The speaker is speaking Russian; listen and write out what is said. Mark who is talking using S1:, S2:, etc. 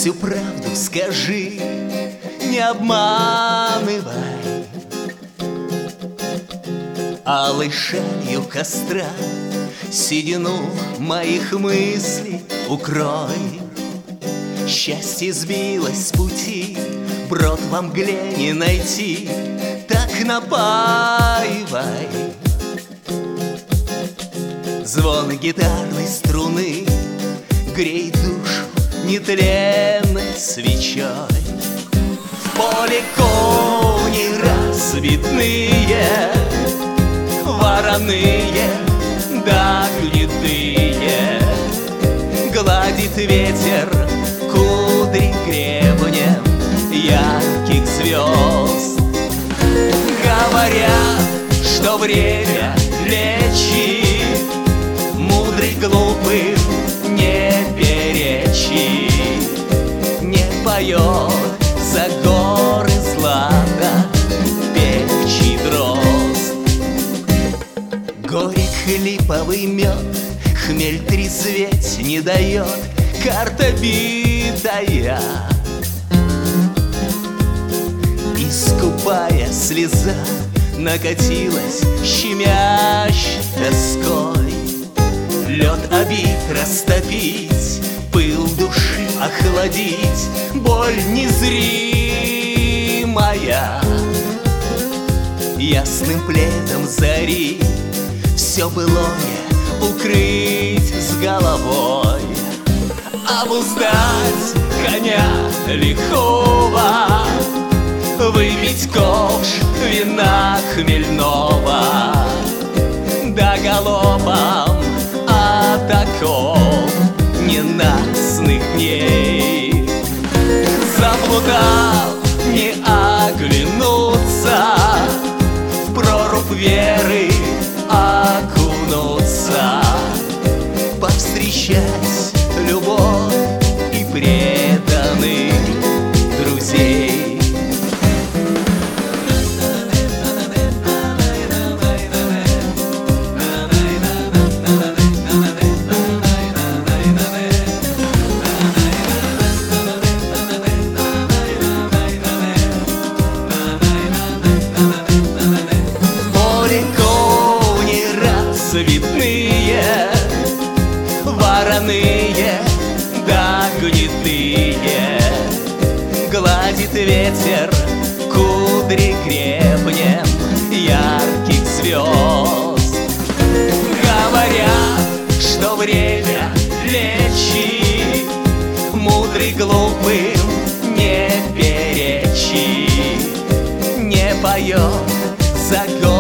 S1: всю правду скажи, не обманывай. Алой шалью костра седину моих мыслей укрой. Счастье сбилось с пути, брод во мгле не найти, так напаивай. Звон гитарной струны греет душу нетленной свечой. В поле кони разбитные, вороные да гнедые. Гладит ветер кудри гребнем ярких звезд. Говорят, что время лечит, мудрый глупым не перечи. Не поет за горы злата певчий дрозд. Горек липовый мед, хмель трезветь не дает, карта битая. И скупая слеза накатилась щемящей тоской. Лед обид растопить, пыл души охладить, боль незримая. Ясным пледом зари все былое укрыть с головой. Обуздать коня лихого, выпить ковш вина хмельного, да галопом от оков ненастных дней. Заплутав, не оглянуться, в прорубь веры окунуться, повстречать любовь и преданных друзей. Цветные, вороные да гнедые. Гладит ветер кудри гребнем ярких звезд. Говорят, что время лечит, мудрый глупым не перечи. Не поет за